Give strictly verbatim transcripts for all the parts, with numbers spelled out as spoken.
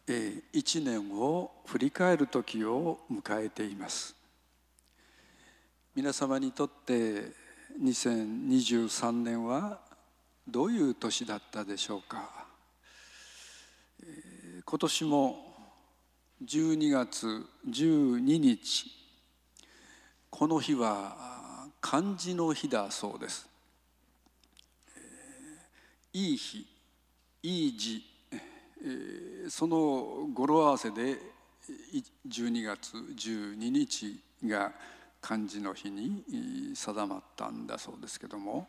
一年を振り返る時を迎えています。皆様にとってにせんにじゅうさんねんはどういう年だったでしょうか。今年もじゅうにがつじゅうににち、この日は漢字の日だそうです。いい日、いい字、その語呂合わせでじゅうにがつじゅうににちが漢字の日に定まったんだそうですけども、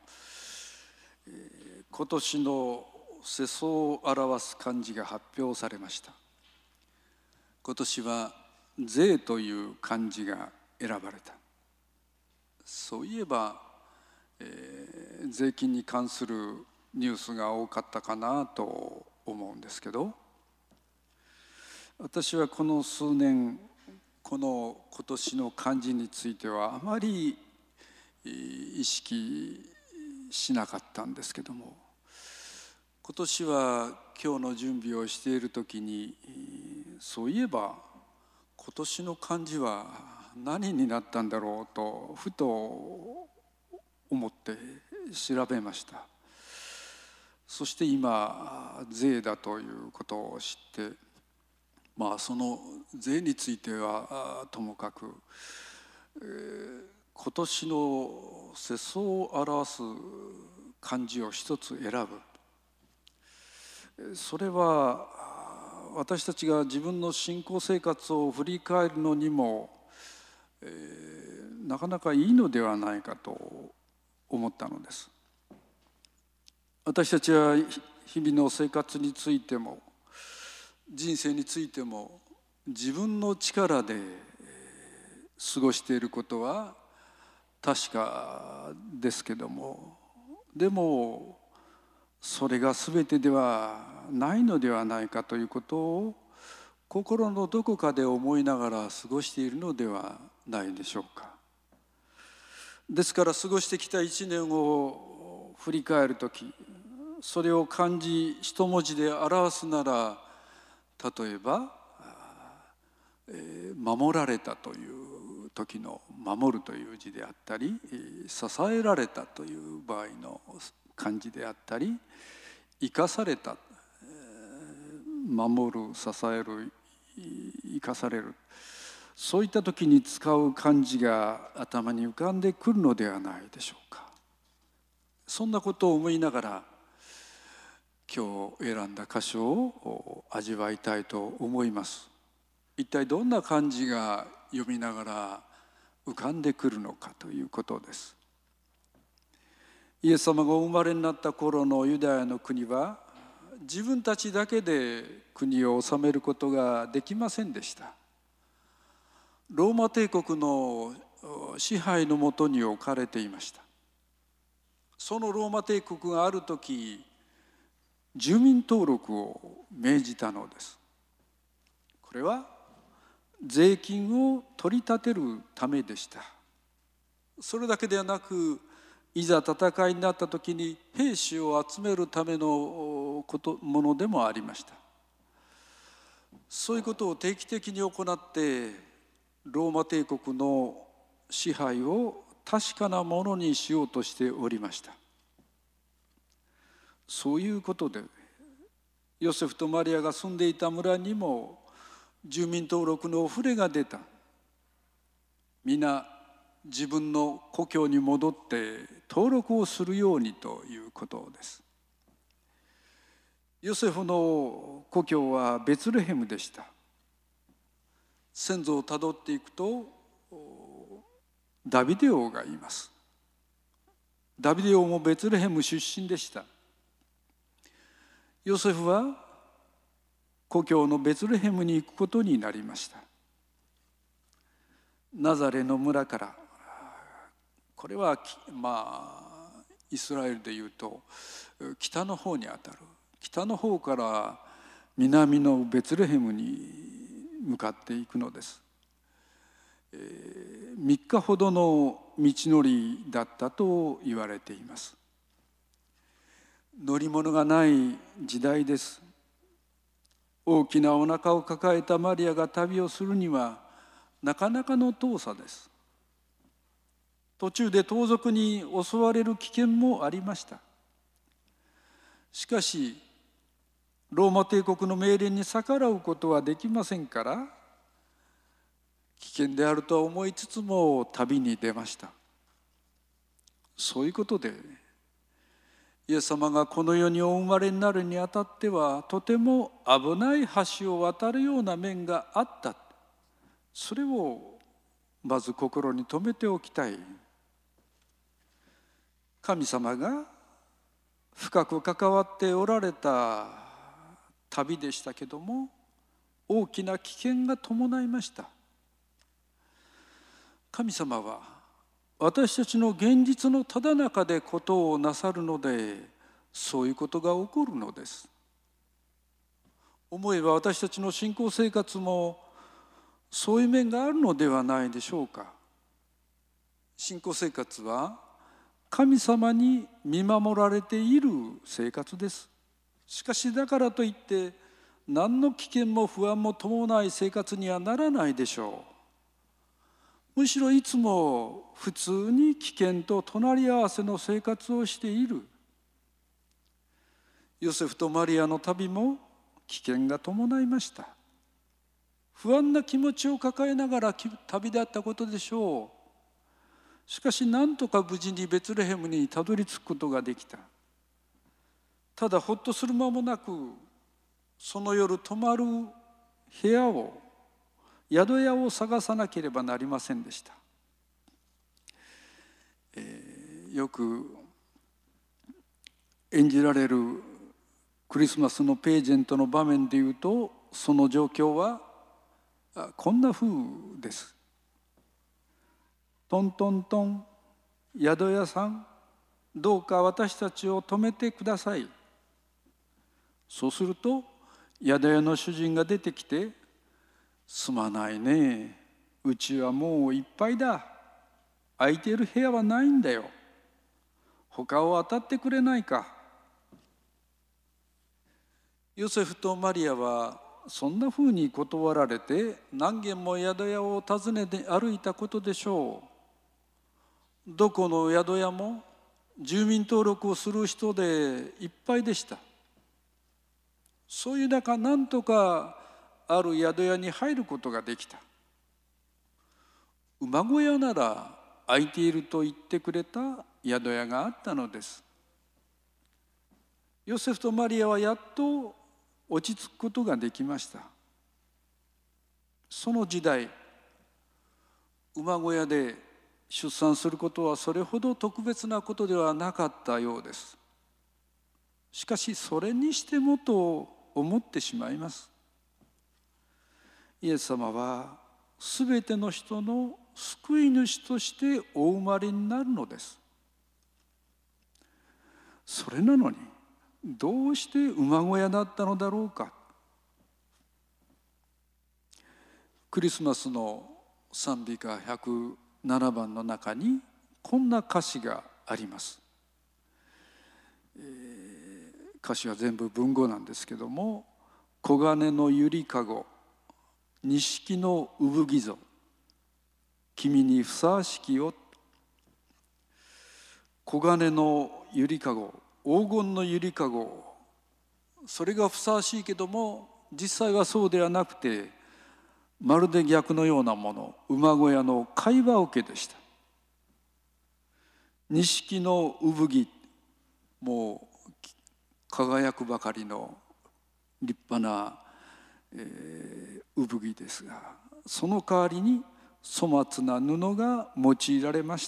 今年の世相を表す漢字が発表されました。今年は税という漢字が選ばれた。そういえば、えー、税金に関するニュースが多かったかなと思うんですけど、私はこの数年この今年の漢字についてはあまり意識しなかったんですけども、今年は今日の準備をしている時に、そういえば今年の漢字は何になったんだろうとふと思って調べました。そして今税だということを知って、まあその税についてはともかく、えー、今年の世相を表す漢字を一つ選ぶ。それは私たちが自分の信仰生活を振り返るのにも、えー、なかなかいいのではないかと思ったのです。私たちは日々の生活についても人生についても自分の力で過ごしていることは確かですけども、でもそれが全てではないのではないかということを心のどこかで思いながら過ごしているのではないでしょうか。ですから過ごしてきた一年を振り返るとき、それを漢字一文字で表すなら、例えば、えー、守られたという時の守るという字であったり、支えられたという場合の漢字であったり、生かされた、守る、支える、生かされる、そういった時に使う漢字が頭に浮かんでくるのではないでしょうか。そんなことを思いながら今日選んだ箇所を味わいたいと思います。一体どんな漢字が読みながら浮かんでくるのかということです。イエス様がお生まれになった頃のユダヤの国は自分たちだけで国を治めることができませんでした。ローマ帝国の支配のもとに置かれていました。そのローマ帝国がある時、住民登録を命じたのです。これは税金を取り立てるためでした。それだけではなく、いざ戦いになった時に兵士を集めるためのことものでもありました。そういうことを定期的に行ってローマ帝国の支配を確かなものにしようとしておりました。そういうことでヨセフとマリアが住んでいた村にも住民登録のお触れが出た。皆自分の故郷に戻って登録をするようにということです。ヨセフの故郷はベツレヘムでした。先祖をたどっていくとダビデ王がいます。ダビデ王もベツレヘム出身でした。ヨセフは故郷のベツレヘムに行くことになりました。ナザレの村から、これはまあイスラエルでいうと北の方にあたる、北の方から南のベツレヘムに向かっていくのです。えー、みっかほどの道のりだったと言われています。乗り物がない時代です。 大きなお腹を抱えたマリアが旅をするにはなかなかの遠さです。途中で盗賊に襲われる危険もありました。しかしローマ帝国の命令に逆らうことはできませんから、危険であるとは思いつつも旅に出ました。そういうことでイエス様がこの世にお生まれになるにあたっては、とても危ない橋を渡るような面があった。それをまず心に留めておきたい。神様が深く関わっておられた旅でしたけども、大きな危険が伴いました。神様は私たちの現実のただ中でことをなさるので、そういうことが起こるのです。思えば私たちの信仰生活もそういう面があるのではないでしょうか。信仰生活は神様に見守られている生活です。しかしだからといって何の危険も不安も伴わない生活にはならないでしょう。むしろいつも普通に危険と隣り合わせの生活をしている。ヨセフとマリアの旅も危険が伴いました。不安な気持ちを抱えながら旅立ったことでしょう。しかしなんとか無事にベツレヘムにたどり着くことができた。ただほっとする間もなく、その夜泊まる部屋を宿屋を探さなければなりませんでした。えー、よく演じられるクリスマスのページェントの場面でいうと、その状況はこんな風です。トントントン、宿屋さん、どうか私たちを泊めてください。そうすると宿屋の主人が出てきて、すまないね、うちはもういっぱいだ。空いている部屋はないんだよ。他を当たってくれないか。ヨセフとマリアはそんなふうに断られて何軒も宿屋を訪ねて歩いたことでしょう。どこの宿屋も住民登録をする人でいっぱいでした。そういう中、なんとかある宿屋に入ることができた。馬小屋なら空いていると言ってくれた宿屋があったのです。ヨセフとマリアはやっと落ち着くことができました。その時代、馬小屋で出産することはそれほど特別なことではなかったようです。しかしそれにしてもと思ってしまいます。イエス様はすべての人の救い主としてお生まれになるのです。それなのにどうして馬小屋だったのだろうか。クリスマスの賛美歌ひゃくななばんの中にこんな歌詞があります。えー、歌詞は全部文語なんですけども、黄金のゆりかご、錦の産木ぞ、君にふさわしきよ。黄金のゆりかご、黄金のゆりかご、それがふさわしいけども実際はそうではなくて、まるで逆のようなもの、馬小屋の貝羽桶でした。錦の産木、もう輝くばかりの立派な、えー、産木ですが、その代わりに粗末な布が用いられました。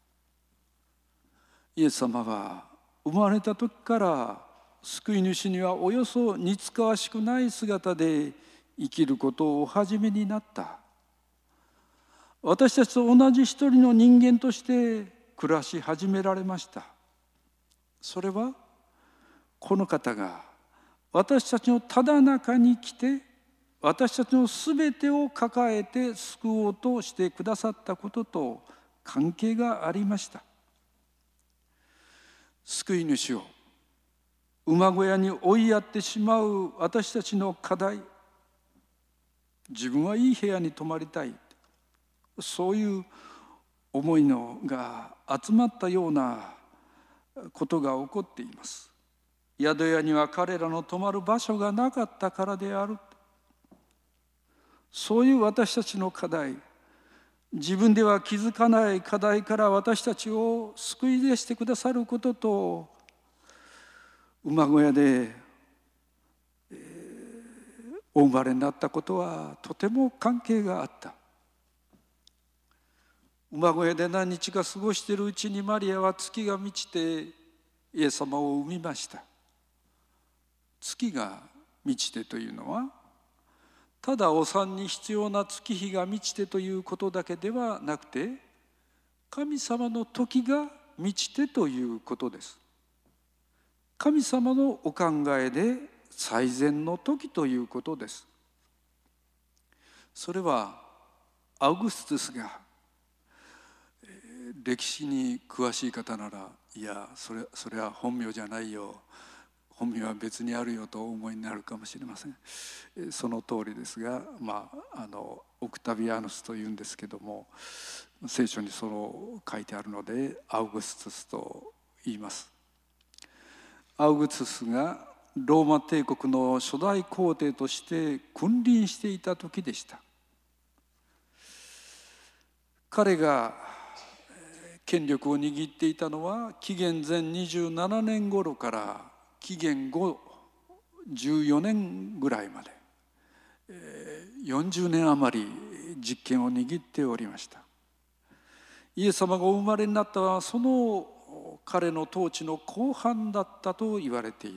イエス様は生まれた時から救い主にはおよそ似つかわしくない姿で生きることをお始めになった。私たちと同じ一人の人間として暮らし始められました。それはこの方が私たちのただ中に来て、私たちのすべてを抱えて救おうとしてくださったことと関係がありました。救い主を馬小屋に追いやってしまう私たちの課題、自分はいい部屋に泊まりたい、そういう思いのが集まったようなことが起こっています。宿屋には彼らの泊まる場所がなかったからである。そういう私たちの課題、自分では気づかない課題から私たちを救い出してくださることと、馬小屋で、えー、お生まれになったことはとても関係があった。馬小屋で何日か過ごしているうちにマリアは月が満ちてイエス様を産みました。月が満ちてというのは、ただお産に必要な月日が満ちてということだけではなくて、神様の時が満ちてということです。神様のお考えで最善の時ということです。それはアウグストゥスが、歴史に詳しい方なら、いやそれ、それは本名じゃないよ、本名は別にあるよとお思いになるかもしれません。その通りですが、まあ、あのオクタビアヌスというんですけども、聖書にそう書いてあるのでアウグストゥスと言います。アウグストゥスがローマ帝国の初代皇帝として君臨していた時でした。彼が権力を握っていたのは紀元前にじゅうななねん頃から紀元後じゅうよねんぐらいまでよんじゅうねん余り実権を握っておりました。イエス様がお生まれになったのはその彼の統治の後半だったと言われている。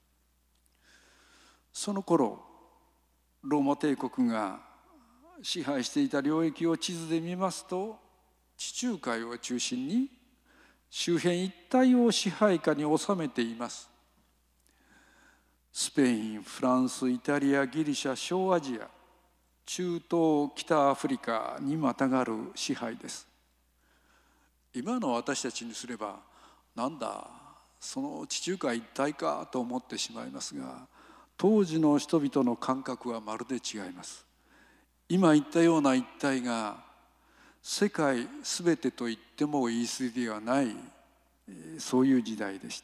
その頃ローマ帝国が支配していた領域を地図で見ますと、地中海を中心に周辺一帯を支配下に収めています。スペイン、フランス、イタリア、ギリシャ、小アジア、中東、北アフリカにまたがる支配です。今の私たちにすれば、なんだその地中海一帯かと思ってしまいますが、当時の人々の感覚はまるで違います。今言ったような一帯が世界すべてと言っても言い過ぎではない、そういう時代でした。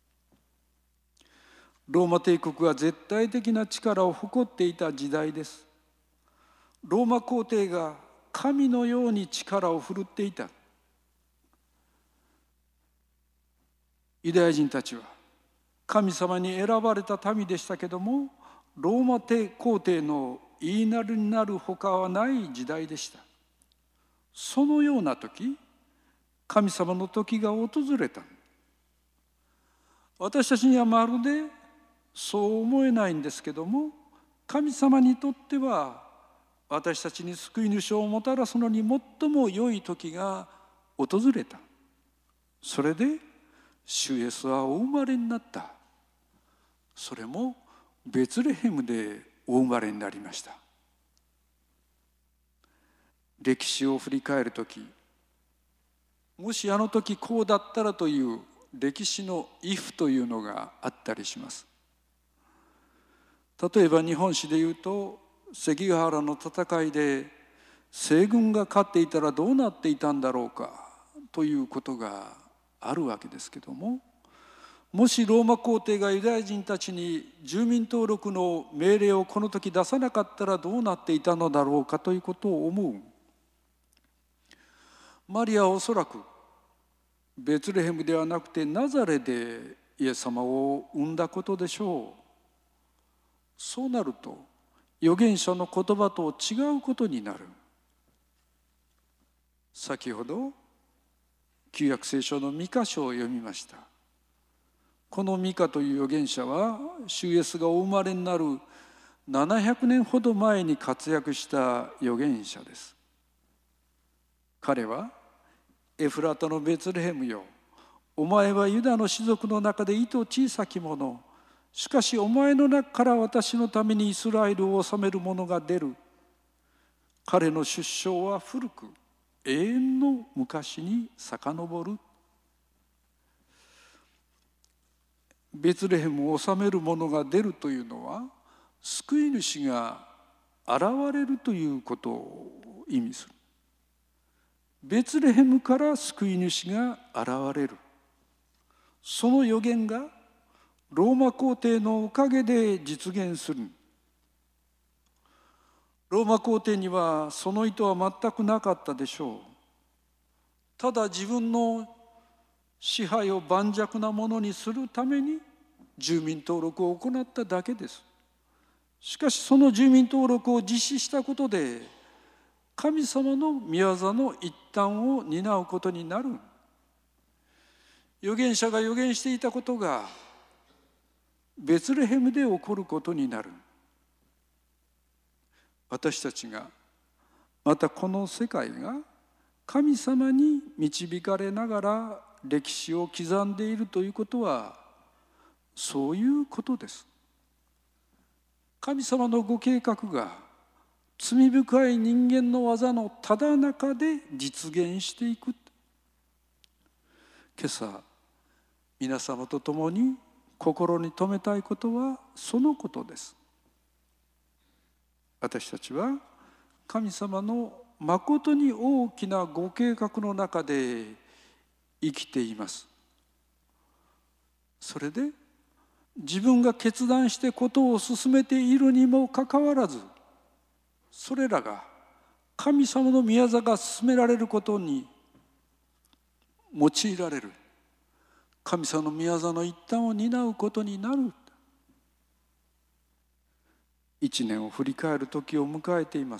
ローマ帝国は絶対的な力を誇っていた時代です。ローマ皇帝が神のように力を振るっていた。ユダヤ人たちは神様に選ばれた民でしたけども、ローマ皇帝の言いなりになるほかはない時代でした。そのような時、神様の時が訪れた。私たちにはまるでそう思えないんですけども、神様にとっては私たちに救い主をもたらすのに最も良い時が訪れた。それで主イエスはお生まれになった。それもベツレヘムでお生まれになりました。歴史を振り返るとき、もしあの時こうだったらという歴史のイフというのがあったりします。例えば日本史でいうと、関ヶ原の戦いで西軍が勝っていたらどうなっていたんだろうかということがあるわけですけども、もしローマ皇帝がユダヤ人たちに住民登録の命令をこの時出さなかったらどうなっていたのだろうかということを思う。マリアはおそらくベツレヘムではなくてナザレでイエス様を産んだことでしょう。そうなると預言者の言葉と違うことになる。先ほど旧約聖書のミカ書を読みました。このミカという預言者は主イエスがお生まれになるななひゃくねんほど前に活躍した預言者です。彼はエフラタのベツレヘムよ、お前はユダの氏族の中でいと小さきもの、しかしお前の中から私のためにイスラエルを治める者が出る。彼の出生は古く永遠の昔に遡る。 ベツレヘムを治める者が出るというのは、救い主が現れるということを意味する。ベツレヘムから救い主が現れる。その予言がローマ皇帝のおかげで実現する。ローマ皇帝にはその意図は全くなかったでしょう。ただ自分の支配を盤石なものにするために住民登録を行っただけです。しかしその住民登録を実施したことで、神様の御業の一端を担うことになる。預言者が預言していたことがベツレヘムで起こることになる。私たちが、またこの世界が神様に導かれながら歴史を刻んでいるということは、そういうことです。神様のご計画が罪深い人間の技のただ中で実現していく。今朝皆様と共に心に留めたいことはそのことです。私たちは神様のまことに大きなご計画の中で生きています。それで自分が決断してことを進めているにもかかわらず、それらが神様の御業が進められることに用いられる。神様の御業の一端を担うことになる。一年を振り返る時を迎えています。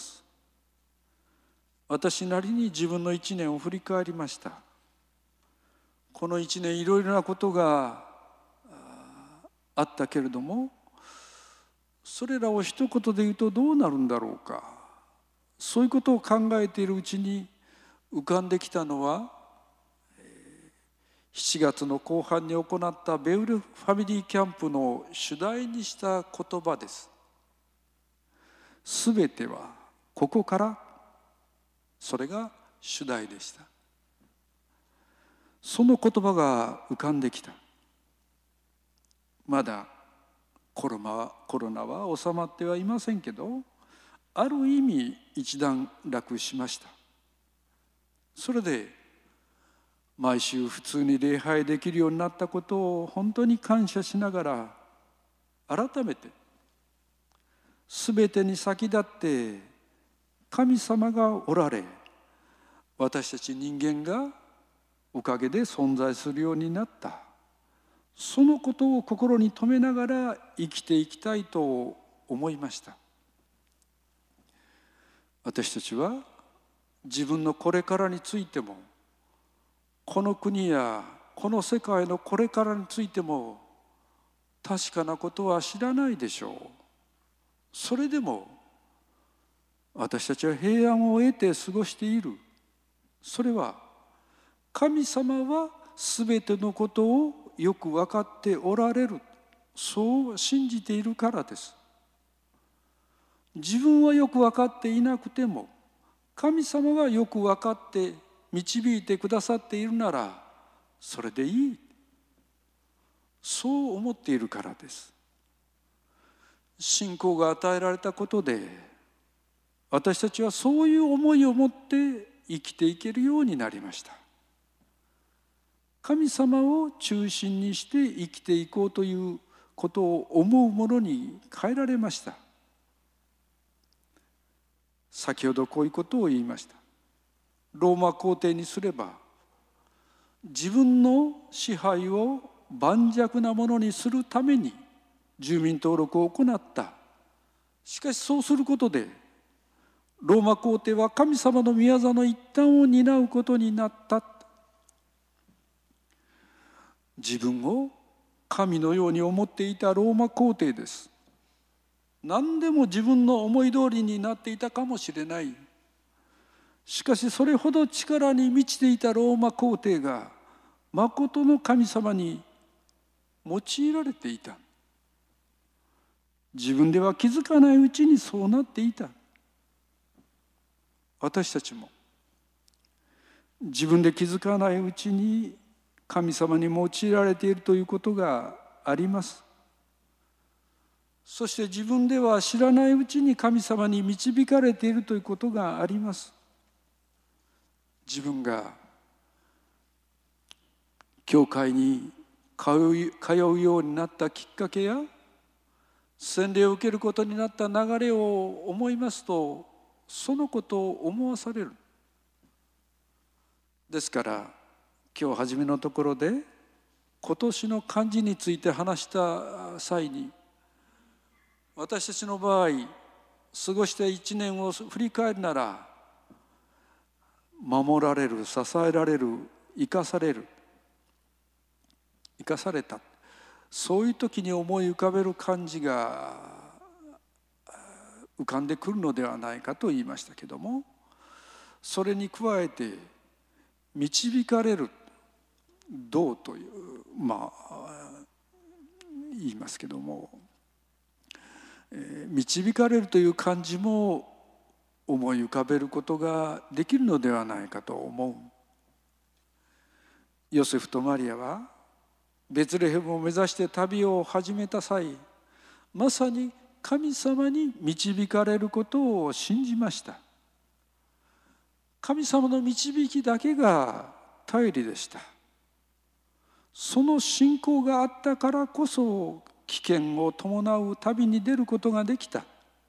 私なりに自分の一年を振り返りました。この一年いろいろなことがあったけれども、それらを一言で言うとどうなるんだろうか。そういうことを考えているうちに浮かんできたのは、しちがつの後半に行ったベウルファミリーキャンプの主題にした言葉です。すべてはここから、それが主題でした。その言葉が浮かんできた。まだコロナは、コロナは収まってはいませんけど、ある意味一段落しました。それで毎週普通に礼拝できるようになったことを本当に感謝しながら、改めてすべてに先立って神様がおられ、私たち人間がおかげで存在するようになった。そのことを心に留めながら生きていきたいと思いました。私たちは自分のこれからについても、この国やこの世界のこれからについても確かなことは知らないでしょう。それでも私たちは平安を得て過ごしている。それは神様はすべてのことをよく分かっておられる、そう信じているからです。自分はよく分かっていなくても、神様がよく分かって導いてくださっているならそれでいい、そう思っているからです。信仰が与えられたことで、私たちはそういう思いを持って生きていけるようになりました。神様を中心にして生きていこうということを思うものに変えられました。先ほどこういうことを言いました。ローマ皇帝にすれば、自分の支配を盤石なものにするために住民登録を行った。しかしそうすることで、ローマ皇帝は神様の御業の一端を担うことになった。自分を神のように思っていたローマ皇帝です。何でも自分の思い通りになっていたかもしれない。しかしそれほど力に満ちていたローマ皇帝がまことの神様に用いられていた。自分では気づかないうちにそうなっていた。私たちも自分で気づかないうちに神様に用いられているということがあります。そして自分では知らないうちに神様に導かれているということがあります。自分が教会に通う、通うようになったきっかけや洗礼を受けることになった流れを思いますと、そのことを思わされる。ですから今日初めのところで今年の漢字について話した際に、私たちの場合過ごした一年を振り返るなら、守られる、支えられる、生かされる、生かされた、そういう時に思い浮かべる漢字が浮かんでくるのではないかと言いましたけども、それに加えて導かれる、道というまあ言いますけども、導かれるという漢字も思い浮かべることができるのではないかと思う。ヨセフとマリアはベツレヘムを目指して旅を始めた際、まさに神様に導かれることを信じました。神様の導きだけが頼りでした。その信仰があったからこそ危険を伴う旅に出ることができた。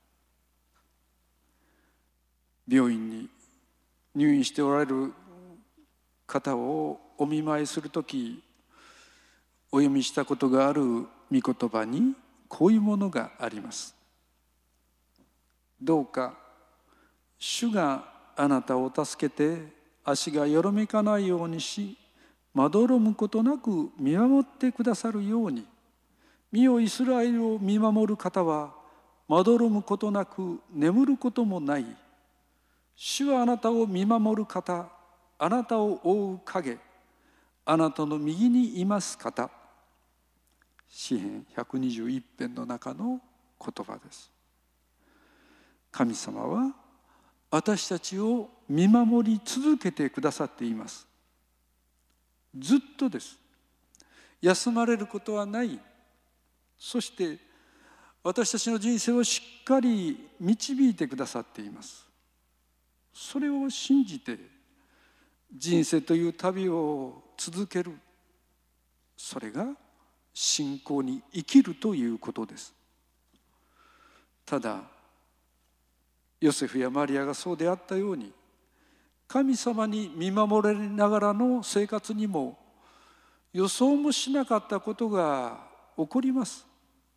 病院に入院しておられる方をお見舞いするとき、お読みしたことがある御言葉にこういうものがあります。どうか主があなたを助けて足がよろめかないようにし、まどろむことなく見守ってくださるように。見よイスラエルを見守る方はまどろむことなく眠ることもない。主はあなたを見守る方、あなたを覆う影、あなたの右にいます方。詩編ひゃくにじゅういち編の中の言葉です。神様は私たちを見守り続けてくださっています。ずっとです。休まれることはない。そして私たちの人生をしっかり導いてくださっています。それを信じて人生という旅を続ける、それが信仰に生きるということです。ただヨセフやマリアがそうであったように、神様に見守られながらの生活にも予想もしなかったことが起こります。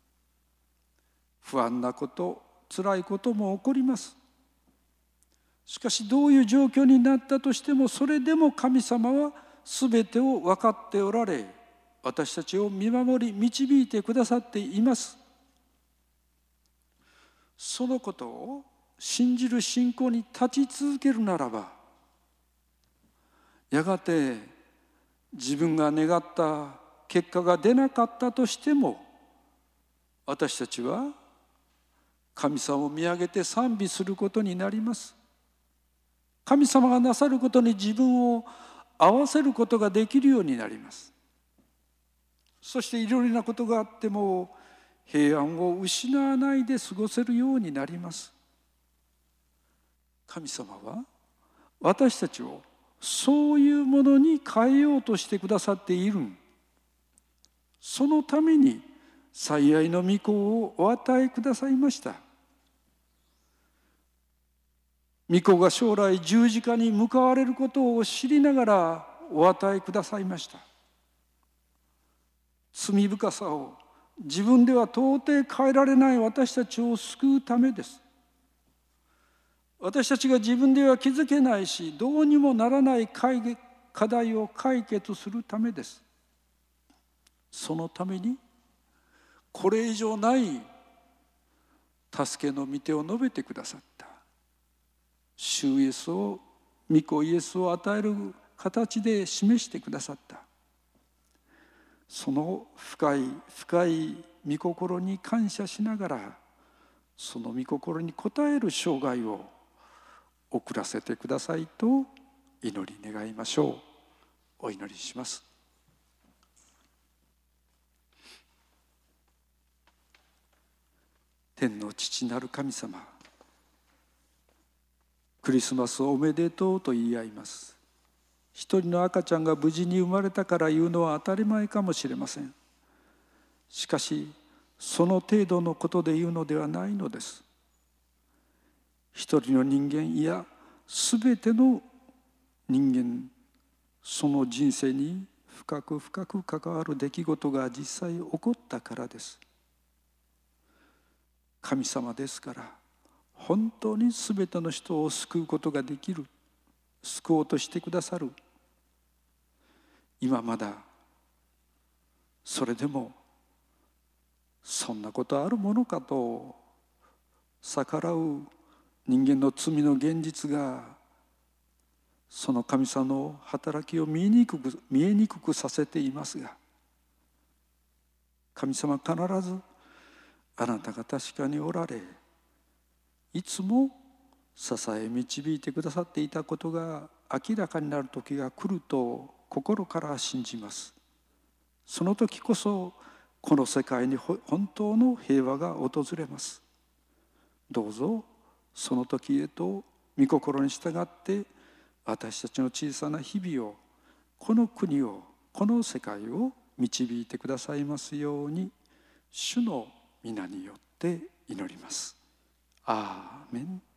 不安なこと、辛いことも起こります。しかしどういう状況になったとしても、それでも神様は全てを分かっておられ、私たちを見守り導いてくださっています。そのことを信じる信仰に立ち続けるならば、やがて自分が願った結果が出なかったとしても、私たちは神様を見上げて賛美することになります。神様がなさることに自分を合わせることができるようになります。そしていろいろなことがあっても平安を失わないで過ごせるようになります。神様は私たちをそういうものに変えようとしてくださっている。そのために最愛の御子をお与えくださいました。御子が将来十字架に向かわれることを知りながらお与えくださいました。罪深さを自分では到底変えられない私たちを救うためです。私たちが自分では気づけないし、どうにもならない課題を解決するためです。そのためにこれ以上ない助けの御手を述べてくださった主イエスを、御子イエスを与える形で示してくださった。その深い深い御心に感謝しながら、その御心に応える生涯を送らせてくださいと祈り願いましょう。お祈りします。 天の父なる神様、クリスマスおめでとうと言い合います。一人の赤ちゃんが無事に生まれたから言うのは当たり前かもしれません。しかしその程度のことで言うのではないのです。一人の人間、いやすべての人間、その人生に深く深く関わる出来事が実際起こったからです。神様ですから、本当にすべての人を救うことができる、救おうとしてくださる。今まだそれでもそんなことあるものかと逆らう人間の罪の現実が、その神様の働きを見えにくく、見えにくくさせていますが、神様必ずあなたが確かにおられ、いつも支え導いてくださっていたことが明らかになる時が来ると心から信じます。その時こそこの世界に本当の平和が訪れます。どうぞその時へと御心に従って私たちの小さな日々を、この国を、この世界を導いてくださいますように、主の皆によって祈ります。アーメン。